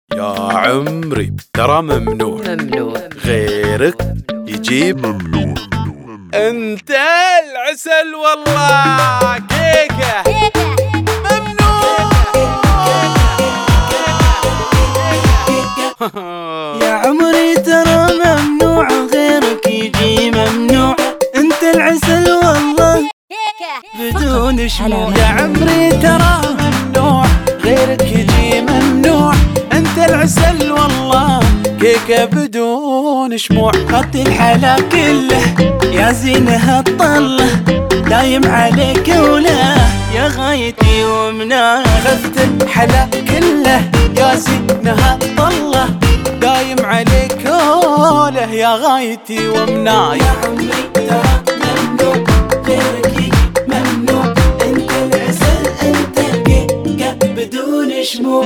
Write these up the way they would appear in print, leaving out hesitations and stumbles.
يا عمري ترى ممنوع غيرك يجيب ممنوع. انت العسل والله كيكه ممنوع. يا عمري ترى ممنوع غيرك يجي ممنوع. انت العسل والله بدون شموع. يا عمري ترى ممنوع غيرك يجي ممنوع. انت العسل والله كيكه بدون شموع. خط الحلا كله يا زينها الطله دايم عليك ولا يا غايتي ومناه. خذت الحلا كله يا زينها الطله دايم عليك وله يا غايتي ومناه. يا عمري ترى ممنوع غيرك يجي ممنوع. انت العسل انت الكيكه بدون شموع.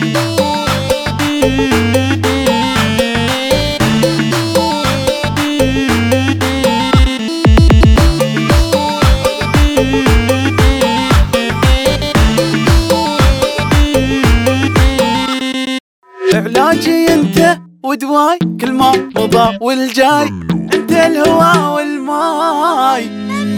علاجي انت ودواي كل ما مضى والجاي. انت الهوى والماي.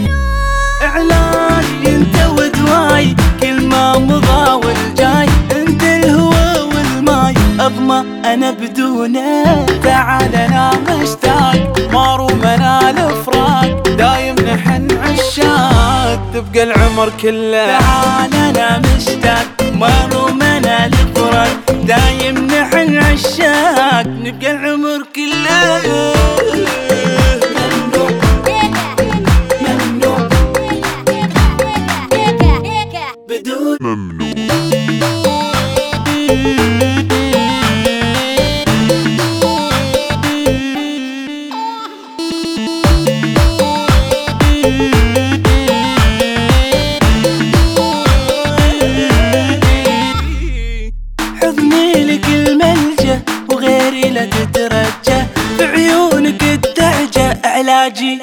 علاجي انت ودواي كل ما مضى والجاي. انت الهوى والماي اضمى انا بدونه. تعال انا مشتاق ما رومنا الفراق دايم نحن عشاق تبقى العمر كله. تعال انا مشتاق ما رومنا الفراق دايم نحن عشاق نبقى العمر كله. ممنوع بدون ممنوع. حضني لك الملجأ وغيري لا تترجى. في عيونك الدعجة علاجي.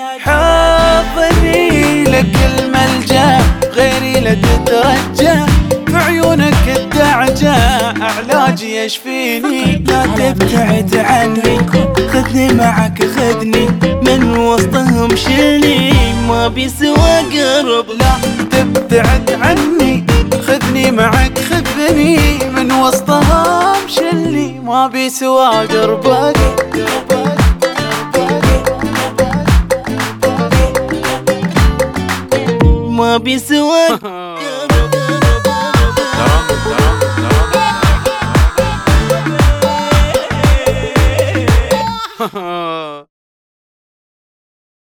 حضني لك الملجأ غيري لا تترجى. في عيونك الدعجة علاجي يشفيني. لا تبتعد عني خذني معك خذني من وسطهم شلني ما بيسوى قرب. لا تبتعد عني خذني معك خذني من وسطهم شلني ما بيسوى قربك. ما بيسوى قربك.